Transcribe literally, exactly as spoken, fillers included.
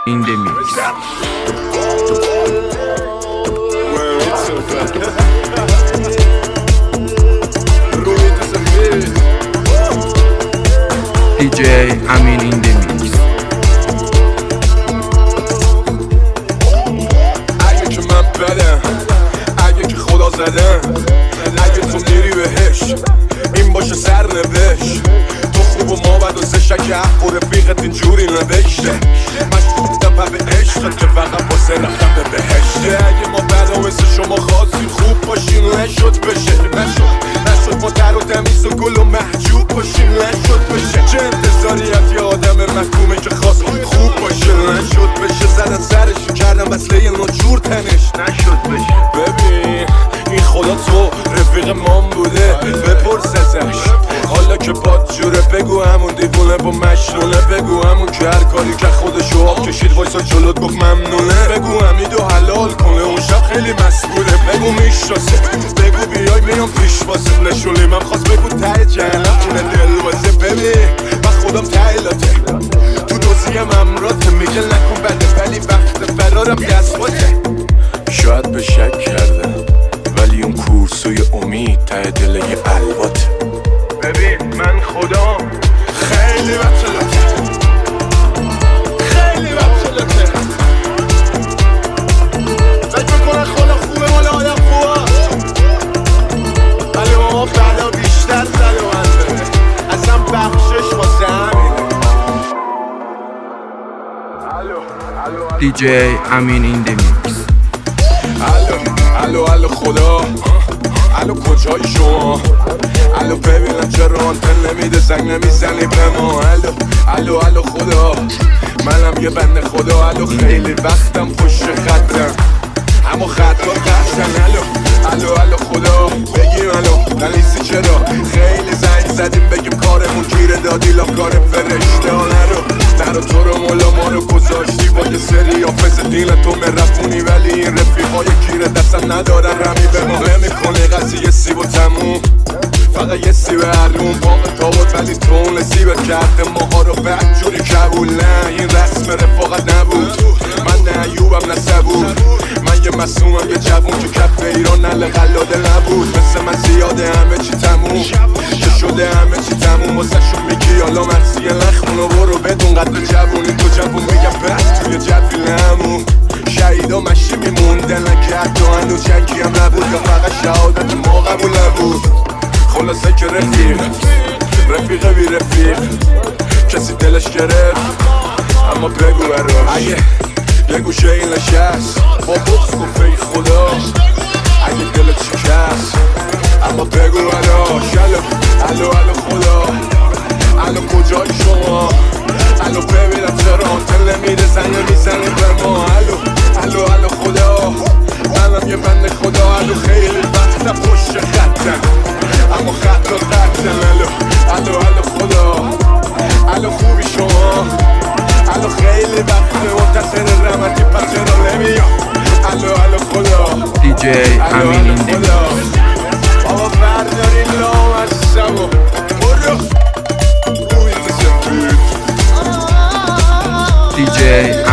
in the mix. دی جی امین in the mix. اگه که من بدم، اگه که خدا زدم، اگه تو میری بهش این باشه سرنوشت. تو خوب و ما بد و سه شک حق و رفیقت اینجوری نوشته. من شدم پا به عشقت که فقط واسه رفتم به بهشته. اگه ما بد و مثل شما خواستیم خوب باشیم نشد بشه، نشد نشد ما در و تمیز و گل و محجوب باشیم نشد بشه. چه انتظاری از یه آدم محکومه که خواست خوب باشه نشد بشه. زدن سرشو کردم وصله ناجور تنش نشد بشه. ببین این خدا تو رفیق من بوده بپرس ازش، حالا که باد جوره بگو همون دیوونه با مشنونه. بگو همون که هر کاری که خودشو آب کشید وایسا جلوت گفت ممنونه. بگو حمیدو حلال کنه اون شب خیلی مسئوله. بگو میشناسه، بگو بیای میام پیش واسه نشونی. من خواست بگو ته جهنم کنه دل واسه. ببین من خودم تایلاته تو دوزیم امراته. میگه نکن بده ولی وقت فرارم دستواته. شاید به شک کردم ولی اون کورسوی امید ته دل یه الواته. ببین من خدا خیلی بچلاته، خیلی بچلاته. فکر میکنن خدا خوبه مال آدم خوبه، ولی ما بلا بیشتر زده و منده. اصلا بخشش واسه همینه. دی جی امین in the mix. الو الو الو خدا، الو کجایی شما؟ الو ببینم چرا آنتن نمیده زنگ نمیزنی به ما؟ الو الو الو خدا، منم یه بنده خدا. الو خیلی وقتم پشت خطم اما خطا قطعن. الو الو الو خدا بگیم الو نلیسی چرا خیلی زنگ زدیم بگیم کارمون گیره دادی لا کار فرشته. نرو نرو تو رو مولا ما رو گذاشتی با یه سری آفز دین تو مرفونی، ولی این رفیقای گیره دستم ندارن رمی به ما نمیکنه قضیه سیب و تموم. فقط یه سیب هرون باقی تابت ولی تو اون سیبت کرده ماها رو بدجوری قبول. نه این رسم رفاقت نبود، من نه ایوبم نه صبور. من یه مسئومم یه جوون که کف ایران نل قلاده نبود. مثل من زیاده همه چی تموم که شده همه چی تموم. واسه شون میگی حالا مرسی نخمونو برو بدون قدر جوونی. تو جوون میگم بس توی جدویل همون شهیدا مشی میموندن نکرد تو هنوز جنگی هم نبود یا فقط شهادت ما قبول نبود. خلاصه که رفیق رفیق بی رفیق کسی دلش گرفت اما بگو براش. اگه یه گوشه این نشست با بغض گفت ای خدا اگه دلت شکست اما بگو براش. الو الو الو خدا، الو کجایی شما؟ الو ببینم چرا آنتن نمیده زنگ نمیزنی به ما؟ الو الو الو خدا، منم یه بنده خدا. الو خیلی وقتم پشت خطم اما خط رو قطعن. الو الو الو خدا، الو خوبی شما؟ الو خیلی وقت منتظر رحمتی پس چرا نمیام؟ الو الو خدا دی جی امین in the mix. بابا بردارین لام از سمو برو روی سفید. دی جی